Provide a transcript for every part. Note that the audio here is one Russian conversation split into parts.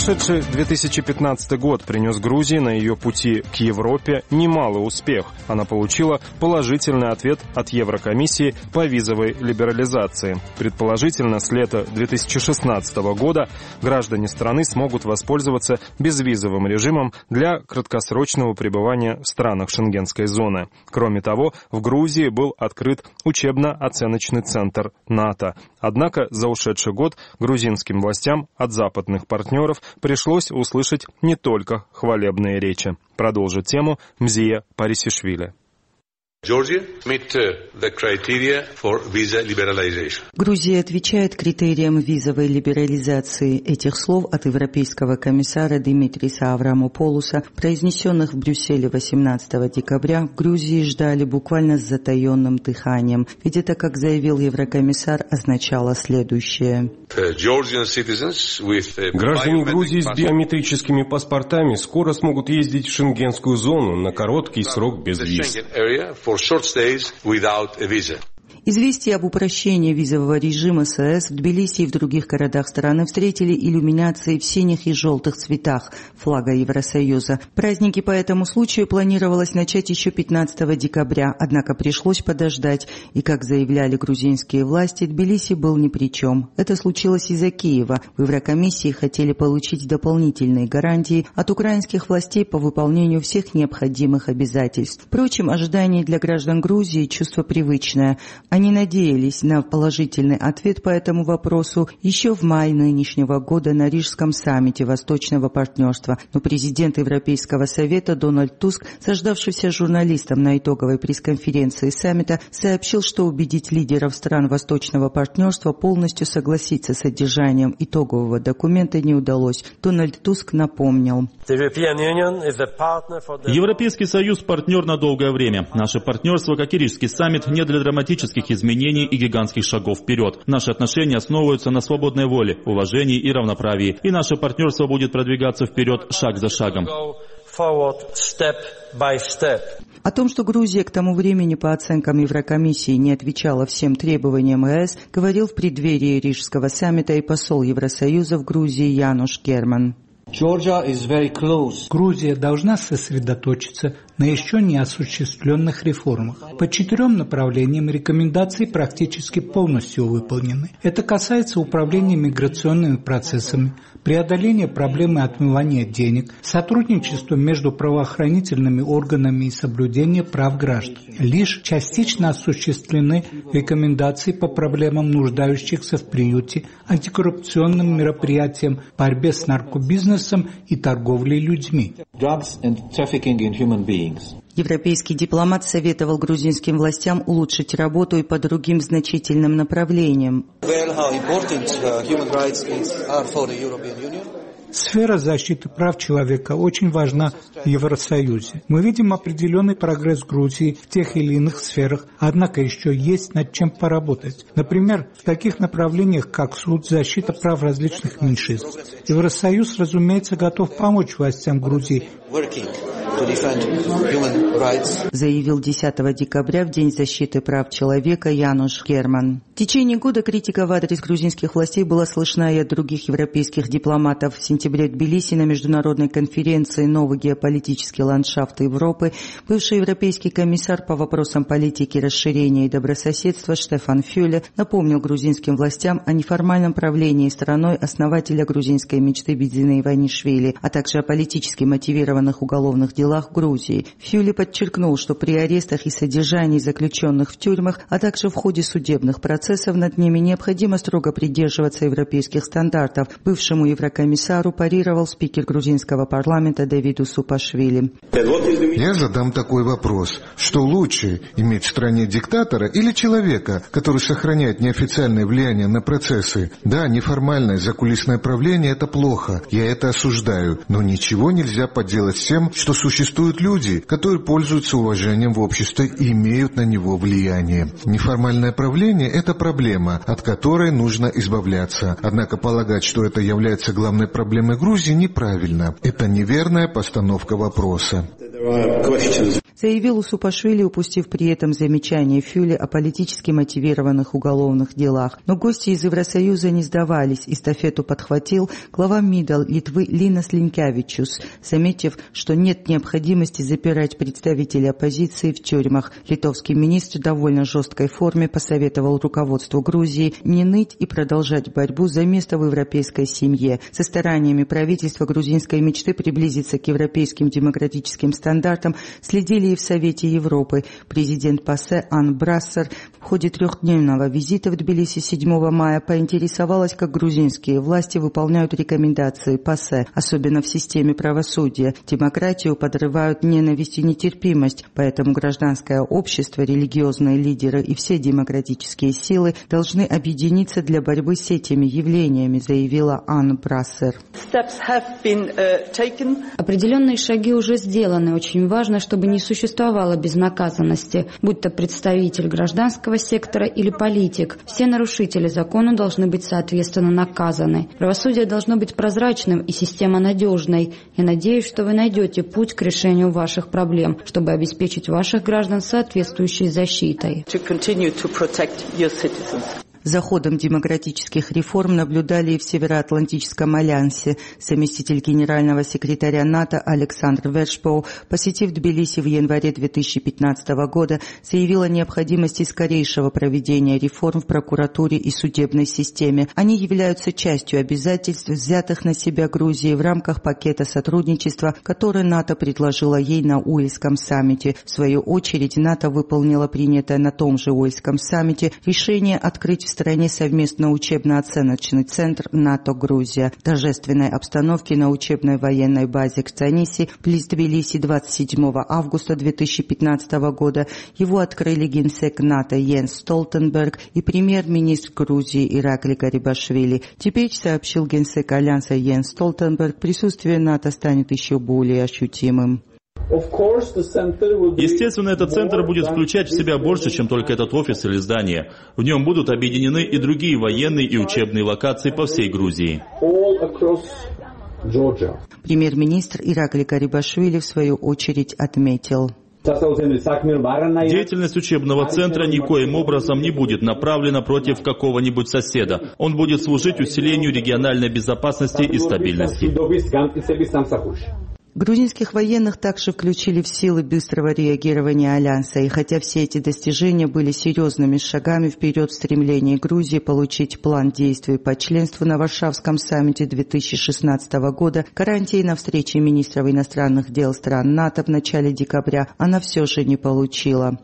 Прошедший 2015 год принес Грузии на ее пути к Европе немалый успех. Она получила положительный ответ от Еврокомиссии по визовой либерализации. Предположительно, с лета 2016 года граждане страны смогут воспользоваться безвизовым режимом для краткосрочного пребывания в странах Шенгенской зоны. Кроме того, в Грузии был открыт учебно-оценочный центр НАТО. Однако за ушедший год грузинским властям от западных партнеров пришлось услышать не только хвалебные речи. Продолжит тему Мзия Парисишвили. Грузия отвечает критериям визовой либерализации. Этих слов от европейского комиссара Димитриса Аврамополуса, произнесенных в Брюсселе 18 декабря, в Грузии ждали буквально с затаенным дыханием. Ведь это, как заявил еврокомиссар, означало следующее. Граждане Грузии с биометрическими паспортами скоро смогут ездить в шенгенскую зону на короткий срок без виз. Известие об упрощении визового режима с ЕС в Тбилиси и в других городах страны встретили иллюминации в синих и желтых цветах флага Евросоюза. Праздники по этому случаю планировалось начать еще 15 декабря, однако пришлось подождать. И, как заявляли грузинские власти, Тбилиси был ни при чем. Это случилось из-за Киева. В Еврокомиссии хотели получить дополнительные гарантии от украинских властей по выполнению всех необходимых обязательств. Впрочем, ожидание для граждан Грузии – чувство привычное. Они надеялись на положительный ответ по этому вопросу еще в мае нынешнего года на Рижском саммите Восточного партнерства. Но президент Европейского совета Дональд Туск, сождавшийся журналистам на итоговой пресс-конференции саммита, сообщил, что убедить лидеров стран Восточного партнерства полностью согласиться с содержанием итогового документа не удалось. Дональд Туск напомнил. Европейский Союз – партнер на долгое время. Наше партнерство, как и Рижский саммит, не для драматических изменений и гигантских шагов вперед. Наши отношения основываются на свободной воле, уважении и равноправии. И наше партнерство будет продвигаться вперед шаг за шагом. О том, что Грузия к тому времени, по оценкам Еврокомиссии, не отвечала всем требованиям ЕС, говорил в преддверии Рижского саммита и посол Евросоюза в Грузии Януш Герман. Грузия должна сосредоточиться на еще не осуществленных реформах. По 4 направлениям рекомендации практически полностью выполнены. Это касается управления миграционными процессами, преодоления проблемы отмывания денег, сотрудничества между правоохранительными органами и соблюдения прав граждан. Лишь частично осуществлены рекомендации по проблемам нуждающихся в приюте, антикоррупционным мероприятиям, борьбе с наркобизнесом и торговлей людьми. Европейский дипломат советовал грузинским властям улучшить работу и по другим значительным направлениям. Сфера защиты прав человека очень важна в Евросоюзе. Мы видим определенный прогресс Грузии в тех или иных сферах, однако еще есть над чем поработать. Например, в таких направлениях, как суд, защита прав различных меньшинств. Евросоюз, разумеется, готов помочь властям Грузии, заявил 10 декабря в День защиты прав человека Януш Герман. В течение года критика в адрес грузинских властей была слышна и от других европейских дипломатов. В сентябре в Тбилиси на международной конференции «Новый геополитический ландшафт Европы» бывший европейский комиссар по вопросам политики, расширения и добрососедства Штефан Фюле напомнил грузинским властям о неформальном правлении страной основателя грузинской мечты Бидзина Иванишвили, а также о политически мотивированных уголовных делах в Грузии. Фюле подчеркнул, что при арестах и содержании заключенных в тюрьмах, а также в ходе судебных процессов над ними необходимо строго придерживаться европейских стандартов. Бывшему еврокомиссару парировал спикер грузинского парламента Давиду Супашвили. Я задам такой вопрос. Что лучше, иметь в стране диктатора или человека, который сохраняет неофициальное влияние на процессы? Да, неформальное закулисное правление – это плохо, я это осуждаю, но ничего нельзя поделать с тем, что существуют люди, которые пользуются уважением в обществе и имеют на него влияние. Неформальное правление – это проблема, от которой нужно избавляться. Однако полагать, что это является главной проблемой Грузии, неправильно. Это неверная постановка вопроса. заявил Усупашвили, упустив при этом замечание Фюле о политически мотивированных уголовных делах. Но гости из Евросоюза не сдавались. Эстафету подхватил глава МИДа Литвы Линас Линкевичус, заметив, что нет необходимости запирать представителей оппозиции в тюрьмах. Литовский министр в довольно жесткой форме посоветовал руководству Грузии не ныть и продолжать борьбу за место в европейской семье. Со стараниями правительства грузинской мечты приблизиться к европейским демократическим стандартам следили и в Совете Европы. Президент ПАСЕ Ан Брассер в ходе трехдневного визита в Тбилиси 7 мая поинтересовалась, как грузинские власти выполняют рекомендации ПАСЕ, особенно в системе правосудия. Демократию подрывают ненависть и нетерпимость, поэтому гражданское общество, религиозные лидеры и все демократические силы должны объединиться для борьбы с этими явлениями, заявила Ан Брассер. Определенные шаги уже сделаны. Очень важно, чтобы не существовало безнаказанности, будь то представитель гражданского сектора или политик. Все нарушители закона должны быть соответственно наказаны. Правосудие должно быть прозрачным и система надежной. Я надеюсь, что вы найдете путь к решению ваших проблем, чтобы обеспечить ваших граждан соответствующей защитой. За ходом демократических реформ наблюдали и в Североатлантическом альянсе. Заместитель генерального секретаря НАТО Александр Вершпоу, посетив Тбилиси в январе 2015 года, заявил о необходимости скорейшего проведения реформ в прокуратуре и судебной системе. Они являются частью обязательств, взятых на себя Грузией в рамках пакета сотрудничества, который НАТО предложила ей на Уэльском саммите. В свою очередь, НАТО выполнило принятое на том же Уэльском саммите решение открыть в стране совместно учебно-оценочный центр НАТО-Грузия. В торжественной обстановке на учебной военной базе Кцаниси близ Тбилиси 27 августа 2015 года его открыли генсек НАТО Йенс Столтенберг и премьер-министр Грузии Иракли Гарибашвили. Теперь, сообщил генсек Альянса Йенс Столтенберг, присутствие НАТО станет еще более ощутимым. Естественно, этот центр будет включать в себя больше, чем только этот офис или здание. В нем будут объединены и другие военные и учебные локации по всей Грузии. Премьер-министр Иракли Гарибашвили в свою очередь отметил: деятельность учебного центра никоим образом не будет направлена против какого-нибудь соседа. Он будет служить усилению региональной безопасности и стабильности. Грузинских военных также включили в силы быстрого реагирования Альянса, и хотя все эти достижения были серьезными шагами вперед в стремлении Грузии получить план действий по членству на Варшавском саммите 2016 года, гарантии на встрече министров иностранных дел стран НАТО в начале декабря она все же не получила.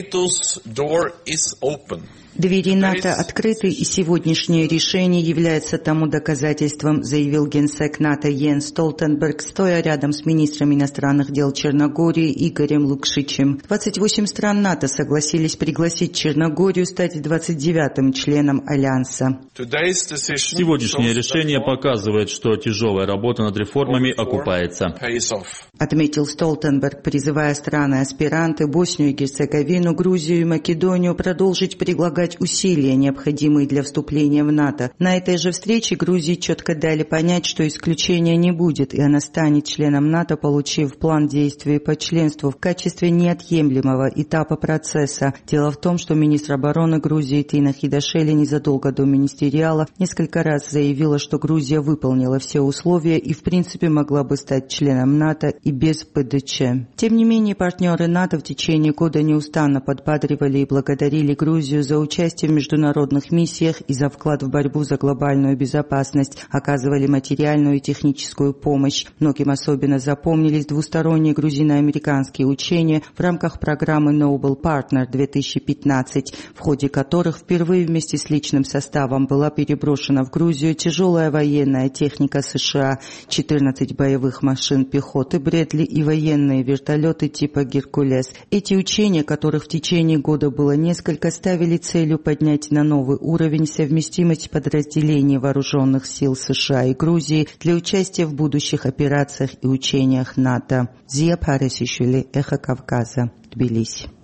Двери НАТО открыты, и сегодняшнее решение является тому доказательством, заявил генсек НАТО Йенс Столтенберг, стоя рядом с министром иностранных дел Черногории Игорем Лукшичем. 28 стран НАТО согласились пригласить Черногорию стать 29-м членом Альянса. Сегодняшнее решение показывает, что тяжелая работа над реформами окупается, отметил Столтенберг, призывая страны-аспиранты Боснию и Герцеговину, Грузию и Македонию продолжить предлагать усилия, необходимые для вступления в НАТО. На этой же встрече Грузии четко дали понять, что исключения не будет, и она станет членом НАТО, получив план действий по членству в качестве неотъемлемого этапа процесса. Дело в том, что министр обороны Грузии Тина Хидашели незадолго до министериала несколько раз заявила, что Грузия выполнила все условия и в принципе могла бы стать членом НАТО и без ПДЧ. Тем не менее, партнеры НАТО в течение года неустанно подбадривали и благодарили Грузию за участие в международных миссиях и за вклад в борьбу за глобальную безопасность, оказывали материальную и техническую помощь. Многим особенно запомнились двусторонние грузино-американские учения в рамках программы Noble Partner 2015, в ходе которых впервые вместе с личным составом была переброшена в Грузию тяжелая военная техника США, 14 боевых машин пехоты Брэдли и военные вертолеты типа Геркулес. Эти учения, которых в течение года было несколько, ставили целью поднять на новый уровень совместимость подразделений вооруженных сил США и Грузии для участия в будущих операциях и учениях НАТО. Зия Парисишвили, Эхо Кавказа, Тбилиси.